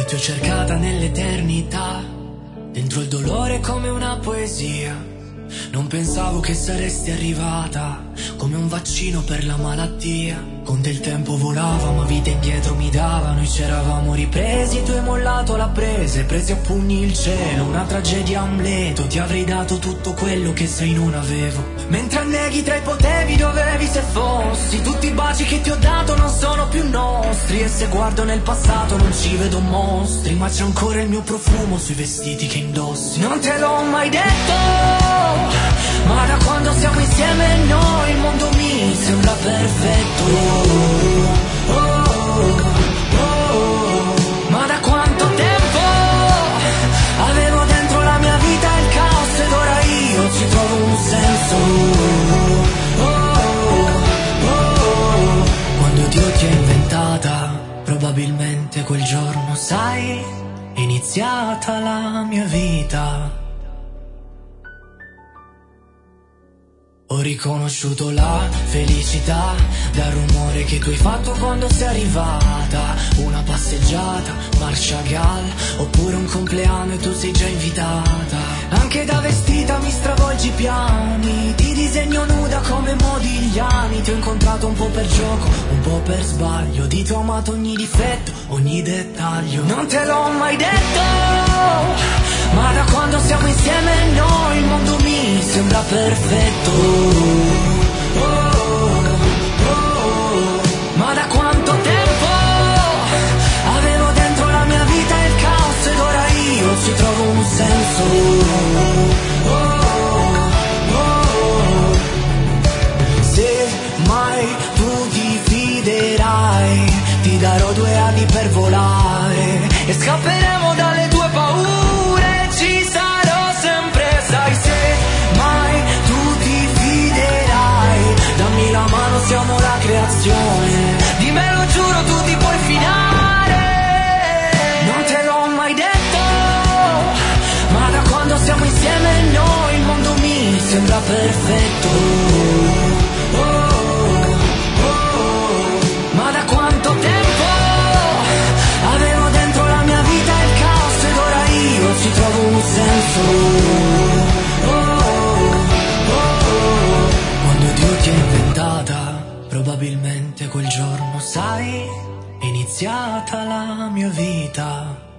ti ho cercata nell'eternità, dentro il dolore come una poesia. Non pensavo che saresti arrivata come un vaccino per la malattia. Con te il tempo volava ma vita indietro mi dava. Noi c'eravamo ripresi, tu hai mollato la prese, presi a pugni il cielo, una tragedia a Amleto. Ti avrei dato tutto quello che sei non avevo, mentre anneghi tra i potevi dovevi se fossi. Tutti i baci che ti ho dato non sono più nostri, e se guardo nel passato non ci vedo mostri, ma c'è ancora il mio profumo sui vestiti che indossi. Non te l'ho mai detto, ma da quando siamo insieme noi il mondo mi sembra perfetto. Ma da quanto tempo avevo dentro la mia vita il caos ed ora io ci trovo un senso. Quando Dio ti ha inventata, probabilmente quel giorno, sai, è iniziata la mia vita. Ho riconosciuto la felicità dal rumore che tu hai fatto quando sei arrivata. Una passeggiata, Marciagal, oppure un compleanno e tu sei già invitata. Anche da vestita mi stravolgi i piani, ti disegno nuda come Modigliani. Ti ho incontrato un po' per gioco, un po' per sbaglio, di tuo amato ogni difetto, ogni dettaglio. Non te l'ho mai detto, ma da quando siamo insieme noi il mondo mi sembra perfetto. Ma da quanto tempo avevo dentro la mia vita il caos ed ora io ci trovo un senso. Se mai tu ti fiderai, ti darò 2 anni per volare e scapperemo dalle tue paure. Ci sarò sempre, sai, se mai tu ti fiderai, dammi la mano, siamo la creazione. Di me lo giuro, tu ti puoi fidare. Non te l'ho mai detto, ma da quando siamo insieme noi il mondo mi sembra perfetto. Ma da quanto tempo avevo dentro la mia vita il caos ed ora io ci trovo un senso. Quando Dio ti ha inventata, probabilmente quel giorno, sai, è iniziata la mia vita.